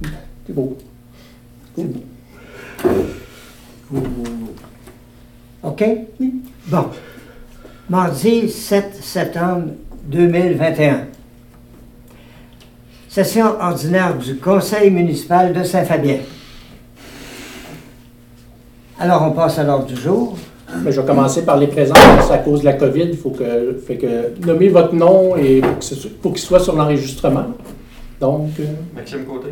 C'est beau. C'est beau. OK? Oui. Bon. Mardi 7 septembre 2021. Session ordinaire du Conseil municipal de Saint-Fabien. Alors, on passe à l'ordre du jour. Mais je vais commencer par les présences. À cause de la COVID, il faut que nommez votre nom et pour qu'il soit sur l'enregistrement. Donc... Maxime Côté.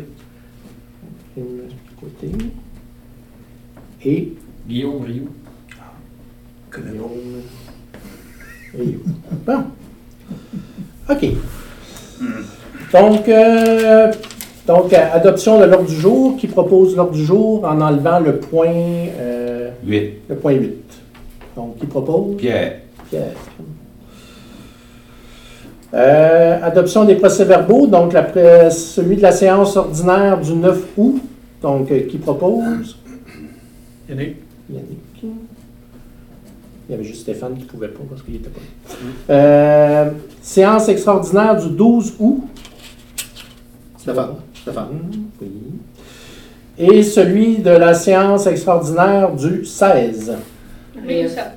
Côté. Et... Guillaume Rioux. Guillaume Rioux. Bon. OK. Donc, adoption de l'ordre du jour, qui propose l'ordre du jour en enlevant le point 8. Le point 8. Donc, qui propose? Pierre. Pierre. Adoption des procès-verbaux, donc celui de la séance ordinaire du 9 août. Donc, qui propose? Yannick. Yannick. Il y avait juste Stéphane qui ne pouvait pas parce qu'il n'était pas là. Séance extraordinaire du 12 août. Stéphane. Oui. Et celui de la séance extraordinaire du 16. Mélissa.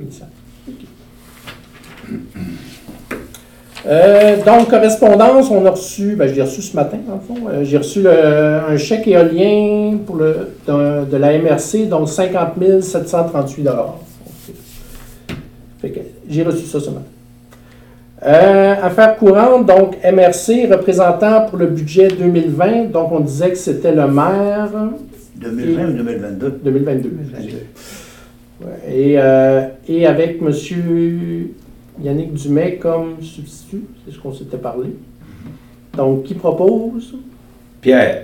Donc, correspondance, on a reçu, je l'ai reçu ce matin, dans le fond. J'ai reçu un chèque éolien de la MRC, donc 50 738 $. Fait que j'ai reçu ça ce matin. Affaires courantes, donc MRC, représentant pour le budget 2020, donc on disait que c'était le maire. 2020 ou 2022? 2022. Ouais, et avec M. Yannick Dumais comme substitut, c'est ce qu'on s'était parlé. Donc, qui propose? Pierre.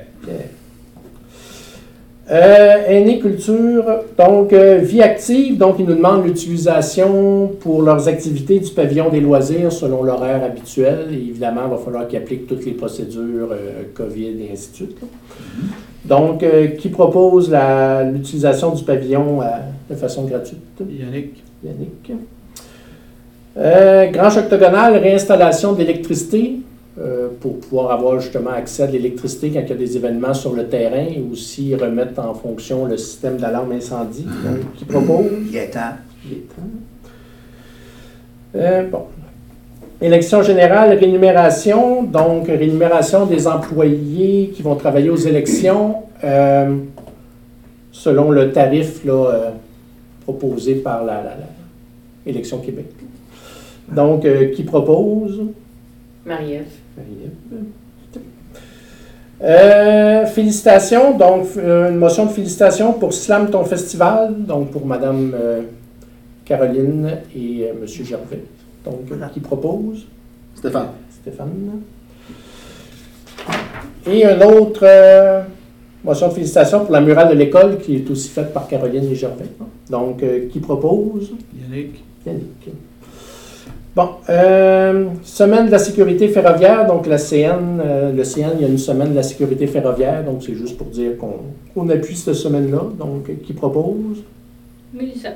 Aînés Culture, donc vie active, donc ils nous demandent l'utilisation pour leurs activités du pavillon des loisirs selon l'horaire habituel. Et évidemment, il va falloir qu'ils appliquent toutes les procédures COVID et ainsi de suite. Donc, qui propose l'utilisation du pavillon de façon gratuite? Yannick. Grange octogonale, réinstallation d'électricité pour pouvoir avoir justement accès à de l'électricité quand il y a des événements sur le terrain et aussi remettre en fonction le système d'alarme incendie. Donc, qui propose? Gaétan. Bon. Élection générale, rémunération, donc rémunération des employés qui vont travailler aux élections selon le tarif là, proposé par l'Élection Québec. Donc, qui propose? Marie-Ève. Félicitations, donc une motion de félicitations pour Slam ton festival, donc pour Mme Caroline et M. Gervais. Donc, qui propose? Stéphane. Et une autre motion de félicitations pour la murale de l'école qui est aussi faite par Caroline et Gervais. Donc, qui propose? Yannick. Bon, semaine de la sécurité ferroviaire, donc la CN, le CN, il y a une semaine de la sécurité ferroviaire, donc c'est juste pour dire qu'on appuie cette semaine-là. Donc, qui propose? Mélissa.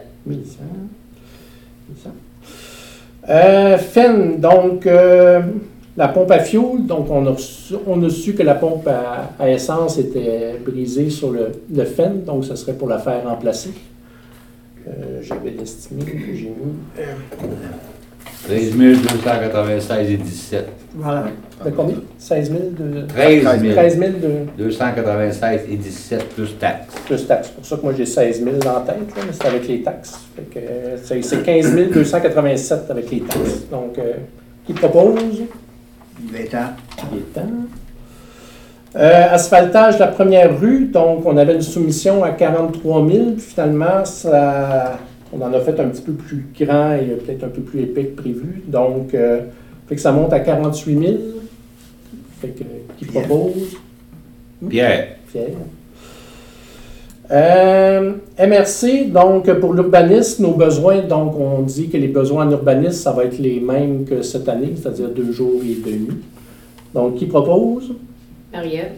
FEN, donc la pompe à fioul, donc on a su que la pompe à essence était brisée sur le FEN, donc ce serait pour la faire remplacer. J'avais estimé que j'ai mis... 13 296 et 17. Voilà. De combien? 16 000 de... 13 000. 13 000 de... 296 et 17 plus taxes. Plus taxes. C'est pour ça que moi j'ai 16 000 dans la tête, là, mais c'est avec les taxes. Fait que, c'est 15 287 avec les taxes. Donc, qui propose? Gaétan. Asphaltage de la première rue, donc on avait une soumission à 43 000, puis finalement, on en a fait un petit peu plus grand et peut-être un peu plus épais que prévu. Donc, fait que ça monte à 48 000. Fait que, qui propose? Pierre. MRC, donc pour l'urbanisme, nos besoins, donc on dit que les besoins en urbanisme, ça va être les mêmes que cette année, c'est-à-dire 2 jours et 2 nuits. Donc, qui propose? Marie-Ève.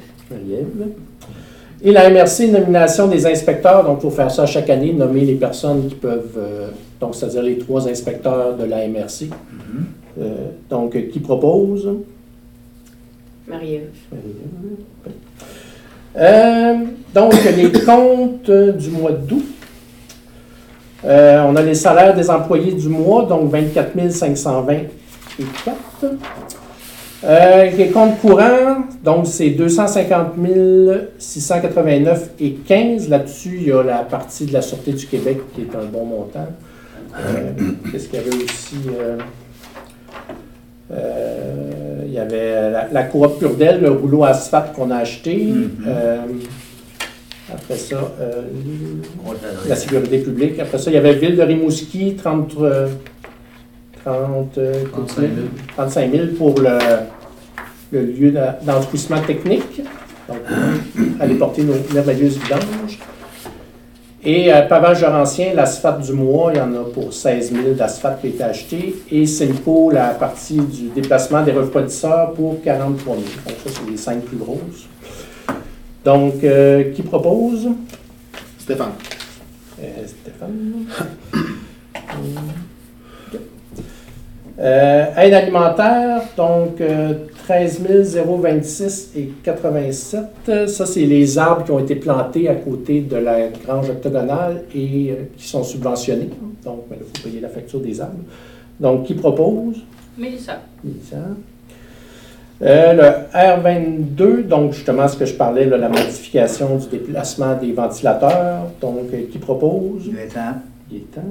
Et la MRC, nomination des inspecteurs, donc il faut faire ça chaque année, nommer les personnes qui peuvent, donc c'est-à-dire les 3 inspecteurs de la MRC. Donc, qui propose? Marie-Ève. Donc, les comptes du mois d'août. On a les salaires des employés du mois, donc 24 520,4. Les comptes courants, donc c'est 250 689,15. Là-dessus, il y a la partie de la Sûreté du Québec qui est un bon montant. Qu'est-ce qu'il y avait aussi? Il y avait la coop Purdel, le rouleau asphalte qu'on a acheté. Après ça, la sécurité publique. Après ça, il y avait Ville de Rimouski, 35 000 pour le lieu d'enfouissement technique. Donc, aller porter nos merveilleuses vidanges. Et pavage Laurentien, l'asphalte du mois, il y en a pour 16 000 d'asphalte qui a été acheté. Et Simco, la partie du déplacement des refroidisseurs pour 43 000. Donc ça, c'est les 5 plus grosses. Donc, qui propose? Stéphane. Stéphane. Aide alimentaire, donc 13 026,87. Ça, c'est les arbres qui ont été plantés à côté de la grange octogonale et qui sont subventionnés. Donc, il faut payer la facture des arbres. Donc, qui propose? Mélissa. Mélissa. Le R22, donc justement ce que je parlais, là, la modification du déplacement des ventilateurs. Donc, qui propose? Gaétan.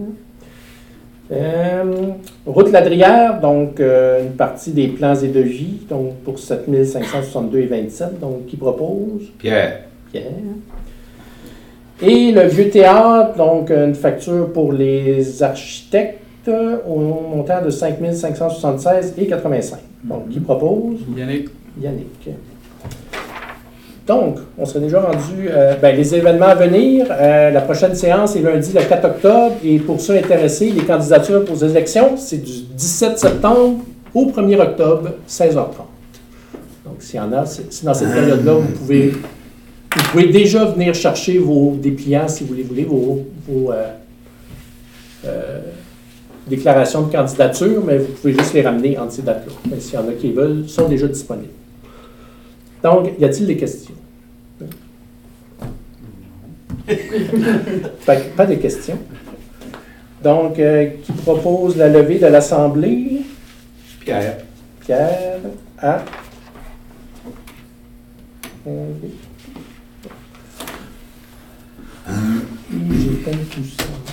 Route Ladrière, donc une partie des plans et devis, donc pour 7 562,27. Donc, qui propose? Pierre. Et le Vieux Théâtre, donc une facture pour les architectes au montant de 5 576,85. Donc, qui propose? Yannick. Donc, on serait déjà rendu les événements à venir. La prochaine séance est lundi le 4 octobre. Et pour ceux intéressés, les candidatures pour les élections, c'est du 17 septembre au 1er octobre, 16h30. Donc, s'il y en a, c'est dans cette période-là, vous pouvez déjà venir chercher vos dépliants, si vous les voulez, vos déclarations de candidature, mais vous pouvez juste les ramener entre ces dates-là. Mais s'il y en a qui veulent, ils sont déjà disponibles. Donc, y a-t-il des questions? Pas de questions. Donc, qui propose la levée de l'Assemblée? Pierre. À? J'ai pas tout ça.